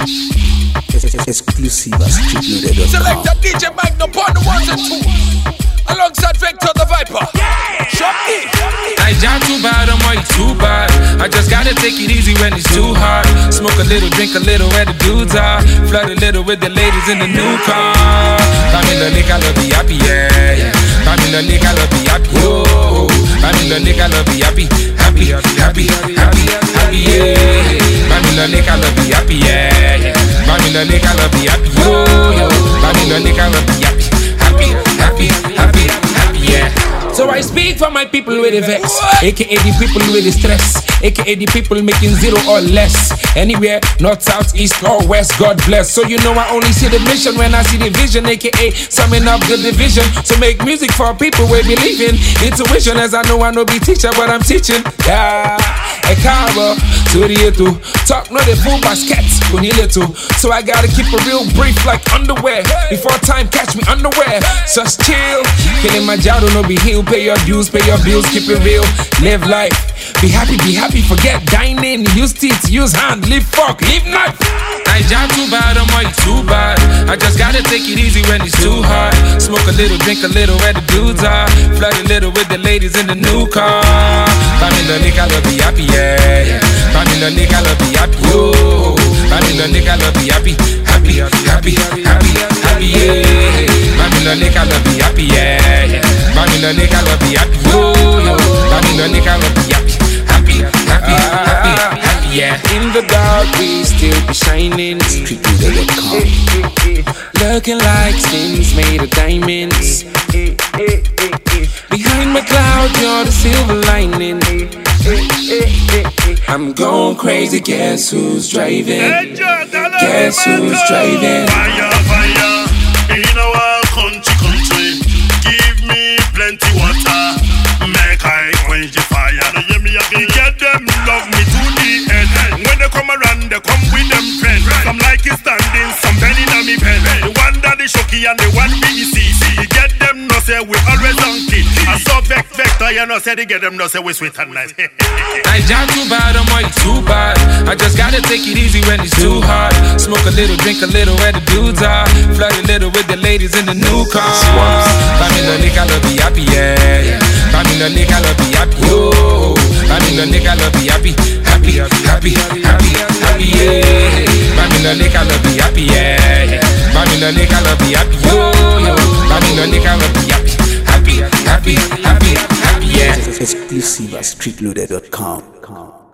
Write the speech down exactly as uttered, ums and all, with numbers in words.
Exclusive at street loaded dot com. Select the D J Magnum on the ones and twos. Alongside Vector the Viper. Shorty. I jam too bad, I'm already too bad. I just gotta take it easy when it's too hard. Smoke a little, drink a little where the dudes are. Flirt a little with the ladies in the new car. Family lick, I love be happy, yeah. Family lick, I love be happy, oh. Family lick, I love be happy, happy, happy, happy, happy, happy, yeah. Family lick, I love be happy, yeah. Family lick, I love be happy, oh. Family lick, I love be happy, happy, happy, happy, happy, yeah. So I speak for my people with the vex, aka the people with the stress, aka the people making zero or less. Anywhere, north, south, east or west, God bless. So you know I only see the mission when I see the vision, aka summing up the division. So make music for people we believe in. Intuition, as I know I know be teacher, but I'm teaching. Yeah, a cover to the eto. Talk no the full basket, little. So I gotta keep a real brief like underwear. Before time catch me underwear. Just chill, killing my job, no be healed. Pay your dues, pay your bills, keep it real. Live life, be happy, be happy. Forget dining, use teeth, use hand. Live fuck, live life. I jam too bad, I'm already too bad. I just gotta take it easy when it's too hard. Smoke a little, drink a little where the dudes are. Flirt a little with the ladies in the new car. Family lick, I love be happy, yeah. Family lick, I love be happy, oh. Family lick, I love be happy, happy, happy, happy, happy, yeah. Family lick, I love be happy, yeah. Family lick, I love be happy, oh. Family lick, I love be happy, happy, happy, happy, happy, yeah. In the dark, we still be shining. street loaded dot com. Looking like skins made of diamonds. Behind my cloud, you're the silver lining. I'm going crazy, guess who's driving? Guess who's driving? Fire, fire, in our country, country. Give me plenty water, make I quench the fire. Now hear me again, get them love me to the end. When they come around, they come with them friends. Some like it standing, some bending on me pen. The one that is shocky and the one we see. You get them, no say we always on key. I saw Vec Vector, you know say they get them, no say we sweet and nice. I jam too bad, I'm already too bad. I just gotta take it easy when it's too hard. Smoke a little, drink a little where the dudes are. Flirt a little with the ladies in the new car. Family lick, I love be happy, yeah. Family lick, I love be happy, oh. Family lick, I love be happy, happy, happy, happy, happy, yeah. Family lick, I love be happy, yeah. Family lick, I love be happy, oh. Family lick, I love be happy, happy, happy, happy, happy, yeah. Exclusive at street loaded dot com.